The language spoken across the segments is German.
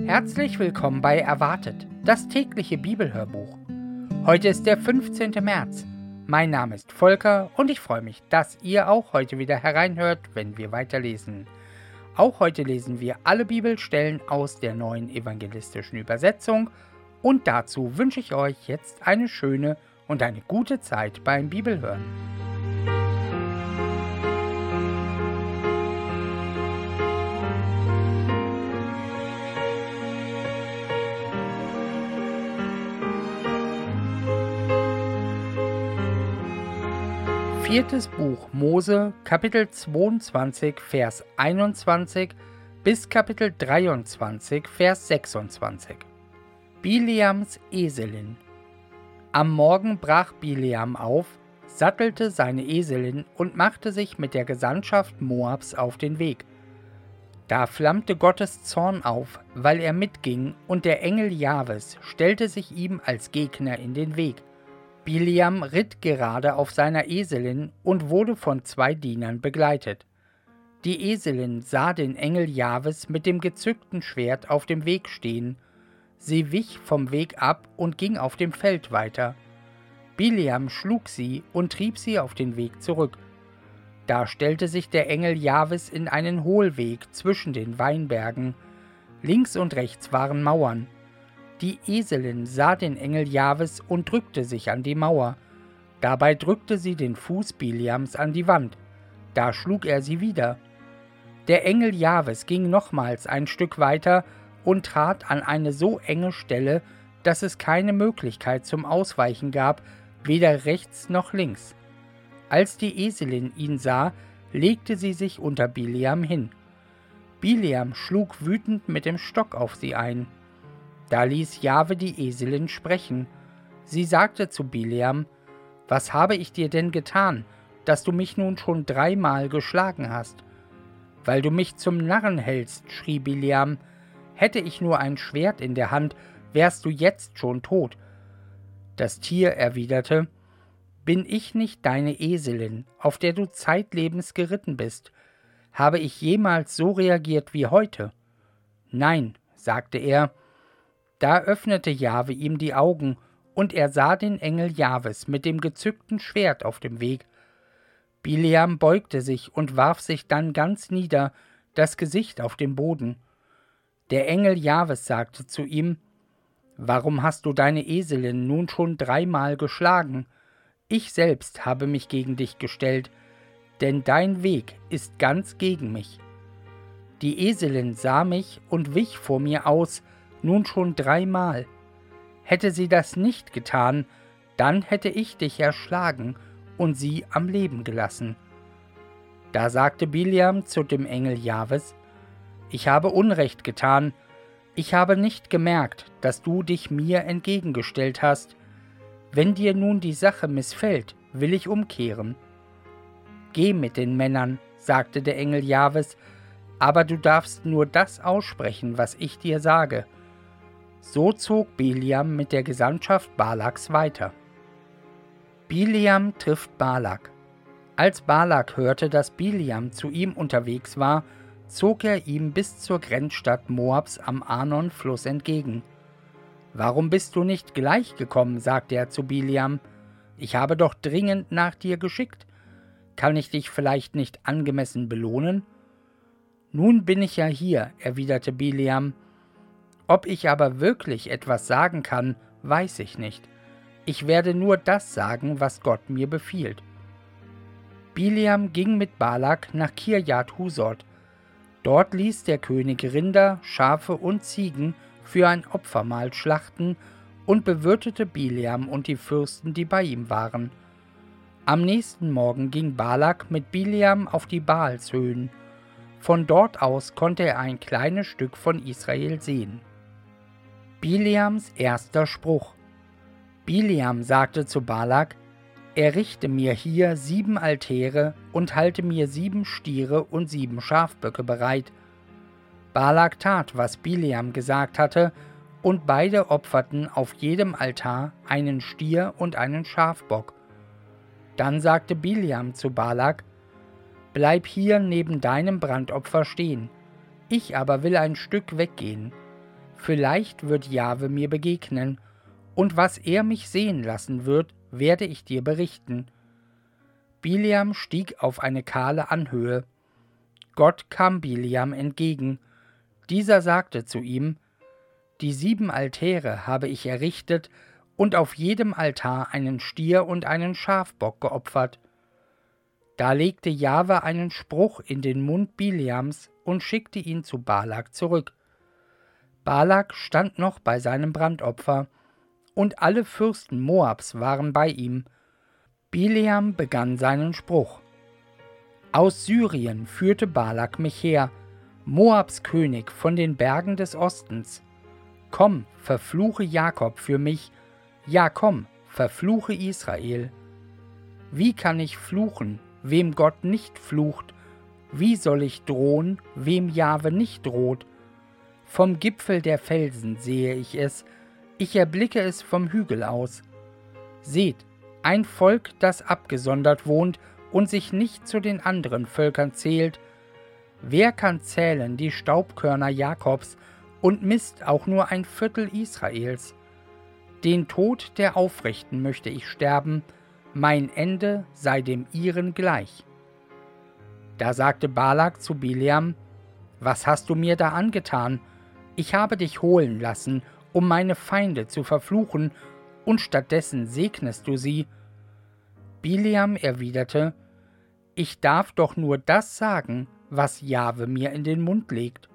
Herzlich willkommen bei Erwartet, das tägliche Bibelhörbuch. Heute ist der 15. März. Mein Name ist Volker und ich freue mich, dass ihr auch heute wieder hereinhört, wenn wir weiterlesen. Auch heute lesen wir alle Bibelstellen aus der neuen evangelistischen Übersetzung und dazu wünsche ich euch jetzt eine schöne und eine gute Zeit beim Bibelhören. Viertes Buch Mose, Kapitel 22, Vers 21 bis Kapitel 23, Vers 26. Bileams Eselin. Am Morgen brach Bileam auf, sattelte seine Eselin und machte sich mit der Gesandtschaft Moabs auf den Weg. Da flammte Gottes Zorn auf, weil er mitging, und der Engel Jahwes stellte sich ihm als Gegner in den Weg. Bileam ritt gerade auf seiner Eselin und wurde von 2 Dienern begleitet. Die Eselin sah den Engel Jahwes mit dem gezückten Schwert auf dem Weg stehen. Sie wich vom Weg ab und ging auf dem Feld weiter. Bileam schlug sie und trieb sie auf den Weg zurück. Da stellte sich der Engel Jahwes in einen Hohlweg zwischen den Weinbergen. Links und rechts waren Mauern. Die Eselin sah den Engel Jahwes und drückte sich an die Mauer. Dabei drückte sie den Fuß Bileams an die Wand. Da schlug er sie wieder. Der Engel Jahwes ging nochmals ein Stück weiter und trat an eine so enge Stelle, dass es keine Möglichkeit zum Ausweichen gab, weder rechts noch links. Als die Eselin ihn sah, legte sie sich unter Bileam hin. Bileam schlug wütend mit dem Stock auf sie ein. Da ließ Jahwe die Eselin sprechen. Sie sagte zu Bileam: Was habe ich dir denn getan, dass du mich nun schon 3-mal geschlagen hast? Weil du mich zum Narren hältst, schrie Bileam, hätte ich nur ein Schwert in der Hand, wärst du jetzt schon tot. Das Tier erwiderte: Bin ich nicht deine Eselin, auf der du zeitlebens geritten bist? Habe ich jemals so reagiert wie heute? Nein, sagte er. Da öffnete Jahwe ihm die Augen, und er sah den Engel Jahwes mit dem gezückten Schwert auf dem Weg. Bileam beugte sich und warf sich dann ganz nieder, das Gesicht auf dem Boden. Der Engel Jahwes sagte zu ihm: Warum hast du deine Eselin nun schon 3-mal geschlagen? Ich selbst habe mich gegen dich gestellt, denn dein Weg ist ganz gegen mich. Die Eselin sah mich und wich vor mir aus, nun schon 3-mal. Hätte sie das nicht getan, dann hätte ich dich erschlagen und sie am Leben gelassen. Da sagte Bileam zu dem Engel Jahwes: Ich habe Unrecht getan. Ich habe nicht gemerkt, dass du dich mir entgegengestellt hast. Wenn dir nun die Sache missfällt, will ich umkehren. Geh mit den Männern, sagte der Engel Jahwes, aber du darfst nur das aussprechen, was ich dir sage. So zog Bileam mit der Gesandtschaft Balaks weiter. Bileam trifft Balak. Als Balak hörte, dass Bileam zu ihm unterwegs war, zog er ihm bis zur Grenzstadt Moabs am Arnon-Fluss entgegen. »Warum bist du nicht gleich gekommen?« sagte er zu Bileam. »Ich habe doch dringend nach dir geschickt. Kann ich dich vielleicht nicht angemessen belohnen?« »Nun bin ich ja hier«, erwiderte Bileam. »Ob ich aber wirklich etwas sagen kann, weiß ich nicht. Ich werde nur das sagen, was Gott mir befiehlt.« Bileam ging mit Balak nach Kirjat Husot. Dort ließ der König Rinder, Schafe und Ziegen für ein Opfermahl schlachten und bewirtete Bileam und die Fürsten, die bei ihm waren. Am nächsten Morgen ging Balak mit Bileam auf die Baalshöhen. Von dort aus konnte er ein kleines Stück von Israel sehen. Bileams erster Spruch. Bileam sagte zu Balak: Errichte mir hier 7 Altäre und halte mir 7 Stiere und 7 Schafböcke bereit. Balak tat, was Bileam gesagt hatte, und beide opferten auf jedem Altar einen Stier und einen Schafbock. Dann sagte Bileam zu Balak: Bleib hier neben deinem Brandopfer stehen, ich aber will ein Stück weggehen. vielleicht wird Jahwe mir begegnen, und was er mich sehen lassen wird, werde ich dir berichten. Bileam stieg auf eine kahle Anhöhe. Gott kam Bileam entgegen. Dieser sagte zu ihm: Die 7 Altäre habe ich errichtet und auf jedem Altar einen Stier und einen Schafbock geopfert. Da legte Jahwe einen Spruch in den Mund Bileams und schickte ihn zu Balak zurück. Balak stand noch bei seinem Brandopfer, und alle Fürsten Moabs waren bei ihm. Bileam begann seinen Spruch: Aus Syrien führte Balak mich her, Moabs König von den Bergen des Ostens. Komm, verfluche Jakob für mich, ja komm, verfluche Israel. Wie kann ich fluchen, wem Gott nicht flucht? Wie soll ich drohen, wem Jahwe nicht droht? Vom Gipfel der Felsen sehe ich es, ich erblicke es vom Hügel aus. Seht, ein Volk, das abgesondert wohnt und sich nicht zu den anderen Völkern zählt. Wer kann zählen die Staubkörner Jakobs und misst auch nur ein Viertel Israels? Den Tod der Aufrechten möchte ich sterben, mein Ende sei dem ihren gleich. Da sagte Balak zu Bileam: Was hast du mir da angetan? Ich habe dich holen lassen, um meine Feinde zu verfluchen, und stattdessen segnest du sie. Bileam erwiderte: Ich darf doch nur das sagen, was Jahwe mir in den Mund legt.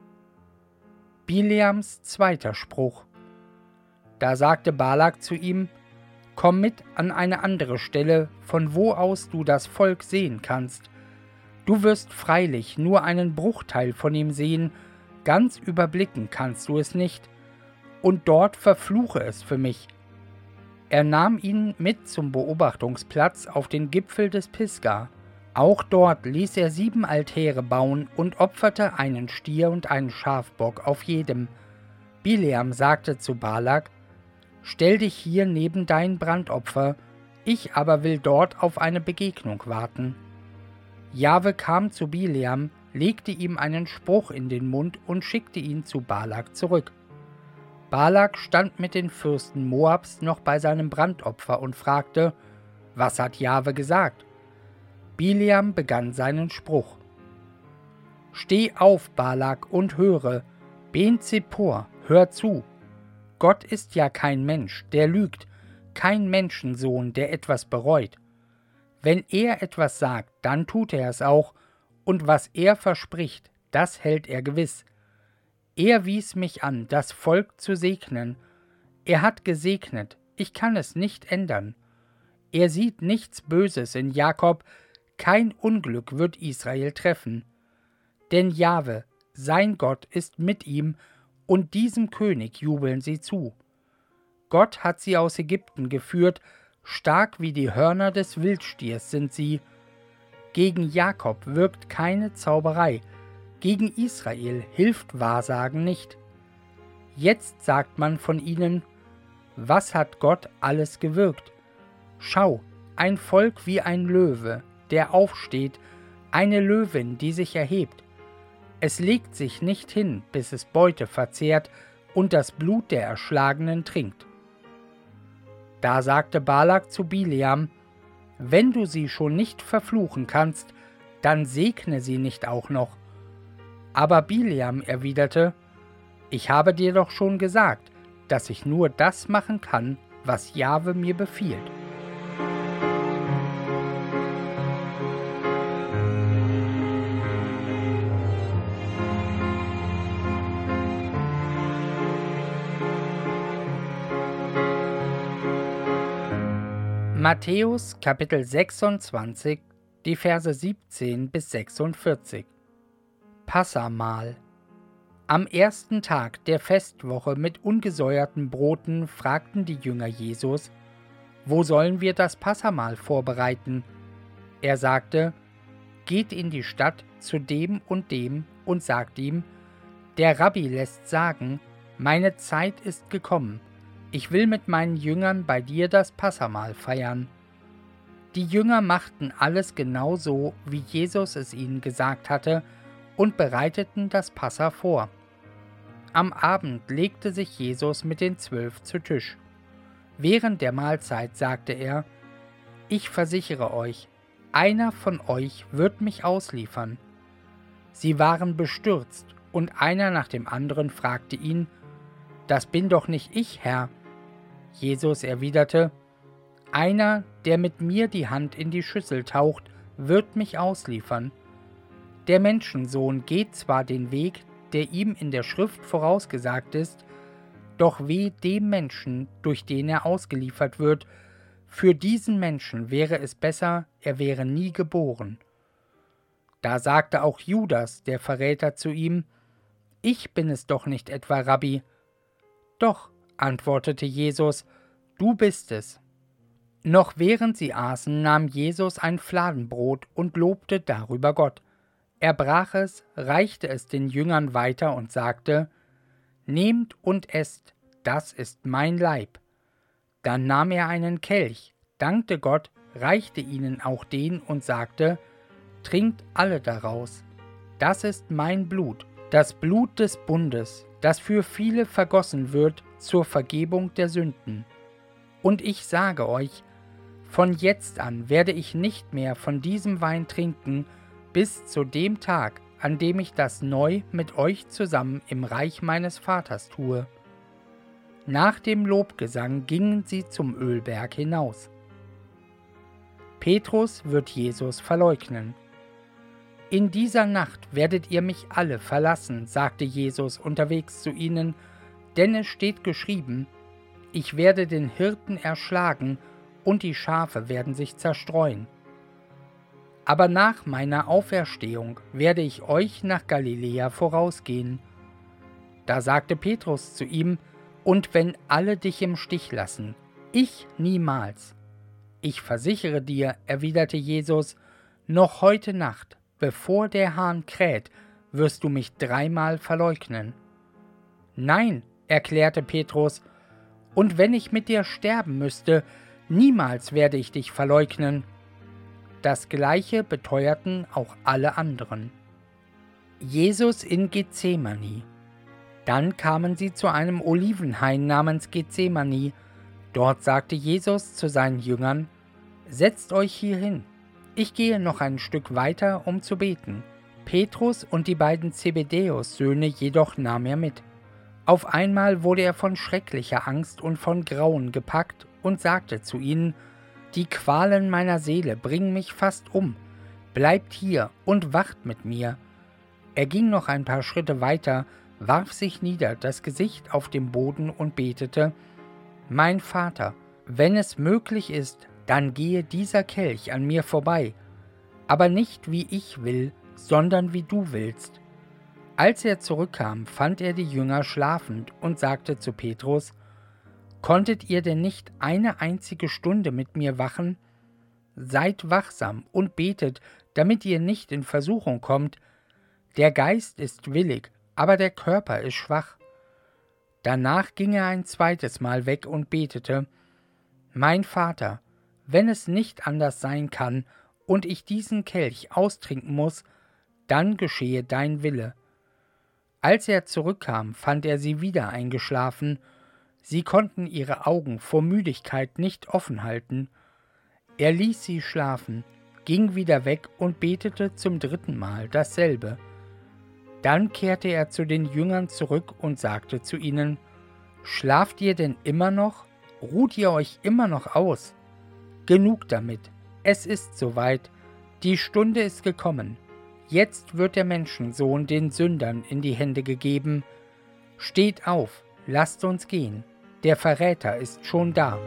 Bileams zweiter Spruch. Da sagte Balak zu ihm: Komm mit an eine andere Stelle, von wo aus du das Volk sehen kannst. Du wirst freilich nur einen Bruchteil von ihm sehen, ganz überblicken kannst du es nicht, und dort verfluche es für mich. Er nahm ihn mit zum Beobachtungsplatz auf den Gipfel des Pisga. Auch dort ließ er 7 Altäre bauen und opferte einen Stier und einen Schafbock auf jedem. Bileam sagte zu Balak: Stell dich hier neben dein Brandopfer, ich aber will dort auf eine Begegnung warten. Jahwe kam zu Bileam, legte ihm einen Spruch in den Mund und schickte ihn zu Balak zurück. Balak stand mit den Fürsten Moabs noch bei seinem Brandopfer und fragte: Was hat Jahwe gesagt? Bileam begann seinen Spruch: Steh auf, Balak, und höre, Ben Zippor, hör zu. Gott ist ja kein Mensch, der lügt, kein Menschensohn, der etwas bereut. Wenn er etwas sagt, dann tut er es auch, und was er verspricht, das hält er gewiss. Er wies mich an, das Volk zu segnen. Er hat gesegnet, ich kann es nicht ändern. Er sieht nichts Böses in Jakob, kein Unglück wird Israel treffen. Denn Jahwe, sein Gott, ist mit ihm, und diesem König jubeln sie zu. Gott hat sie aus Ägypten geführt, stark wie die Hörner des Wildstiers sind sie. Gegen Jakob wirkt keine Zauberei, gegen Israel hilft Wahrsagen nicht. Jetzt sagt man von ihnen: Was hat Gott alles gewirkt? Schau, ein Volk wie ein Löwe, der aufsteht, eine Löwin, die sich erhebt. Es legt sich nicht hin, bis es Beute verzehrt und das Blut der Erschlagenen trinkt. Da sagte Balak zu Bileam: Wenn du sie schon nicht verfluchen kannst, dann segne sie nicht auch noch. Aber Bileam erwiderte: Ich habe dir doch schon gesagt, dass ich nur das machen kann, was Jahwe mir befiehlt. Matthäus Kapitel 26, die Verse 17 bis 46. Passahmahl. Am ersten Tag der Festwoche mit ungesäuerten Broten fragten die Jünger Jesus: Wo sollen wir das Passahmahl vorbereiten? Er sagte: Geht in die Stadt zu dem und sagt ihm: Der Rabbi lässt sagen, meine Zeit ist gekommen. Ich will mit meinen Jüngern bei dir das Passahmahl feiern. Die Jünger machten alles genau so, wie Jesus es ihnen gesagt hatte, und bereiteten das Passa vor. Am Abend legte sich Jesus mit den 12 zu Tisch. Während der Mahlzeit sagte er: Ich versichere euch, einer von euch wird mich ausliefern. Sie waren bestürzt, und einer nach dem anderen fragte ihn: Das bin doch nicht ich, Herr. Jesus erwiderte: Einer, der mit mir die Hand in die Schüssel taucht, wird mich ausliefern. Der Menschensohn geht zwar den Weg, der ihm in der Schrift vorausgesagt ist, doch weh dem Menschen, durch den er ausgeliefert wird. Für diesen Menschen wäre es besser, er wäre nie geboren. Da sagte auch Judas, der Verräter, zu ihm: Ich bin es doch nicht etwa, Rabbi. Doch, antwortete Jesus, du bist es. Noch während sie aßen, nahm Jesus ein Fladenbrot und lobte darüber Gott. Er brach es, reichte es den Jüngern weiter und sagte: Nehmt und esst, das ist mein Leib. Dann nahm er einen Kelch, dankte Gott, reichte ihnen auch den und sagte: Trinkt alle daraus. Das ist mein Blut, das Blut des Bundes, das für viele vergossen wird zur Vergebung der Sünden. Und ich sage euch, von jetzt an werde ich nicht mehr von diesem Wein trinken, bis zu dem Tag, an dem ich das neu mit euch zusammen im Reich meines Vaters tue. Nach dem Lobgesang gingen sie zum Ölberg hinaus. Petrus wird Jesus verleugnen. In dieser Nacht werdet ihr mich alle verlassen, sagte Jesus unterwegs zu ihnen, denn es steht geschrieben: Ich werde den Hirten erschlagen, und die Schafe werden sich zerstreuen. Aber nach meiner Auferstehung werde ich euch nach Galiläa vorausgehen. Da sagte Petrus zu ihm: Und wenn alle dich im Stich lassen, ich niemals. Ich versichere dir, erwiderte Jesus, noch heute Nacht, bevor der Hahn kräht, wirst du mich 3-mal verleugnen. Nein, erklärte Petrus, und wenn ich mit dir sterben müsste, niemals werde ich dich verleugnen. Das Gleiche beteuerten auch alle anderen. Jesus in Gethsemane. Dann kamen sie zu einem Olivenhain namens Gethsemane. Dort sagte Jesus zu seinen Jüngern: Setzt euch hier hin. Ich gehe noch ein Stück weiter, um zu beten. Petrus und die beiden Zebedäus-Söhne jedoch nahm er mit. Auf einmal wurde er von schrecklicher Angst und von Grauen gepackt und sagte zu ihnen: Die Qualen meiner Seele bringen mich fast um. Bleibt hier und wacht mit mir. Er ging noch ein paar Schritte weiter, warf sich nieder, das Gesicht auf dem Boden und betete: Mein Vater, wenn es möglich ist, dann gehe dieser Kelch an mir vorbei, aber nicht wie ich will, sondern wie du willst. Als er zurückkam, fand er die Jünger schlafend und sagte zu Petrus: Konntet ihr denn nicht eine einzige Stunde mit mir wachen? Seid wachsam und betet, damit ihr nicht in Versuchung kommt. Der Geist ist willig, aber der Körper ist schwach. Danach ging er ein zweites Mal weg und betete: Mein Vater, wenn es nicht anders sein kann und ich diesen Kelch austrinken muss, dann geschehe dein Wille. Als er zurückkam, fand er sie wieder eingeschlafen. Sie konnten ihre Augen vor Müdigkeit nicht offen halten. Er ließ sie schlafen, ging wieder weg und betete zum 3. Mal dasselbe. Dann kehrte er zu den Jüngern zurück und sagte zu ihnen: Schlaft ihr denn immer noch? Ruht ihr euch immer noch aus? Genug damit, es ist soweit, die Stunde ist gekommen. Jetzt wird der Menschensohn den Sündern in die Hände gegeben. Steht auf, lasst uns gehen, der Verräter ist schon da.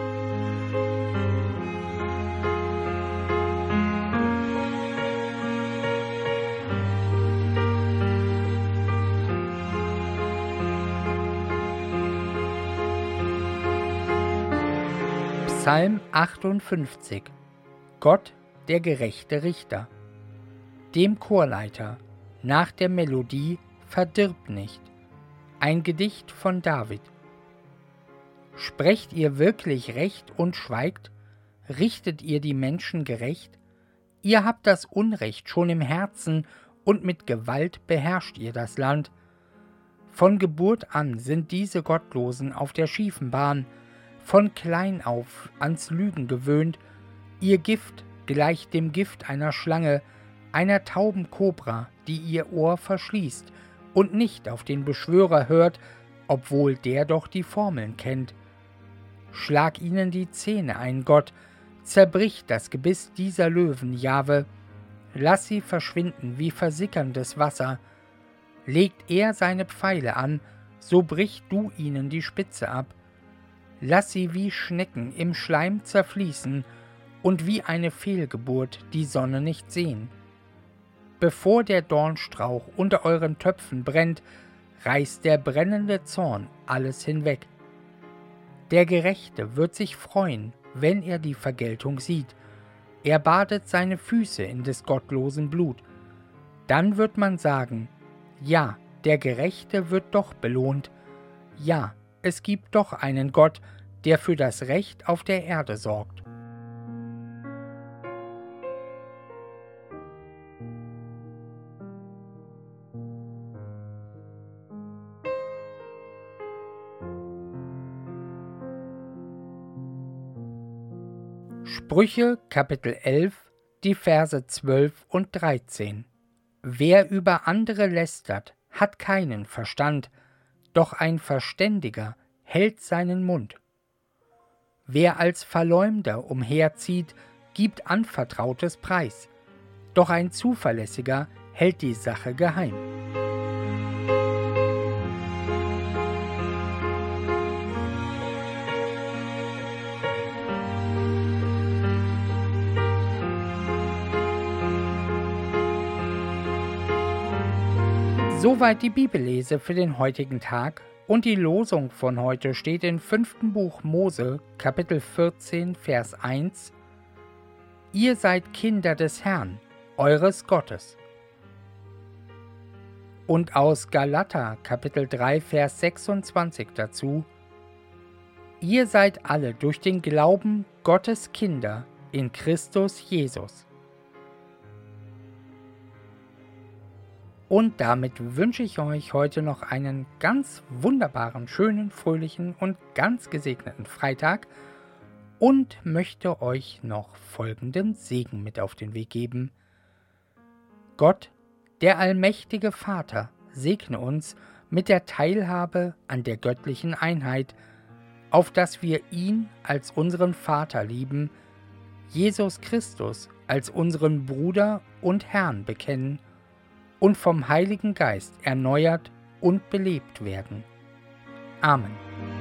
Psalm 58. Gott, der gerechte Richter. Dem Chorleiter, nach der Melodie Verdirb nicht. Ein Gedicht von David. Sprecht ihr wirklich Recht und schweigt? Richtet ihr die Menschen gerecht? Ihr habt das Unrecht schon im Herzen und mit Gewalt beherrscht ihr das Land. Von Geburt an sind diese Gottlosen auf der schiefen Bahn, von klein auf ans Lügen gewöhnt. Ihr Gift gleicht dem Gift einer Schlange, einer tauben Kobra, die ihr Ohr verschließt und nicht auf den Beschwörer hört, obwohl der doch die Formeln kennt. Schlag ihnen die Zähne ein, Gott, zerbrich das Gebiss dieser Löwen, Jahwe, lass sie verschwinden wie versickerndes Wasser. Legt er seine Pfeile an, so brich du ihnen die Spitze ab. Lass sie wie Schnecken im Schleim zerfließen und wie eine Fehlgeburt die Sonne nicht sehen. Bevor der Dornstrauch unter euren Töpfen brennt, reißt der brennende Zorn alles hinweg. Der Gerechte wird sich freuen, wenn er die Vergeltung sieht. Er badet seine Füße in des gottlosen Blut. Dann wird man sagen, ja, der Gerechte wird doch belohnt. Ja, es gibt doch einen Gott, der für das Recht auf der Erde sorgt. Sprüche, Kapitel 11, die Verse 12 und 13. Wer über andere lästert, hat keinen Verstand, doch ein Verständiger hält seinen Mund. Wer als Verleumder umherzieht, gibt Anvertrautes preis, doch ein Zuverlässiger hält die Sache geheim. Soweit die Bibellese für den heutigen Tag und die Losung von heute steht im 5. Buch Mose, Kapitel 14, Vers 1. Ihr seid Kinder des Herrn, eures Gottes. Und aus Galater, Kapitel 3, Vers 26 dazu. Ihr seid alle durch den Glauben Gottes Kinder in Christus Jesus. Und damit wünsche ich euch heute noch einen ganz wunderbaren, schönen, fröhlichen und ganz gesegneten Freitag und möchte euch noch folgenden Segen mit auf den Weg geben. Gott, der allmächtige Vater, segne uns mit der Teilhabe an der göttlichen Einheit, auf dass wir ihn als unseren Vater lieben, Jesus Christus als unseren Bruder und Herrn bekennen und vom Heiligen Geist erneuert und belebt werden. Amen.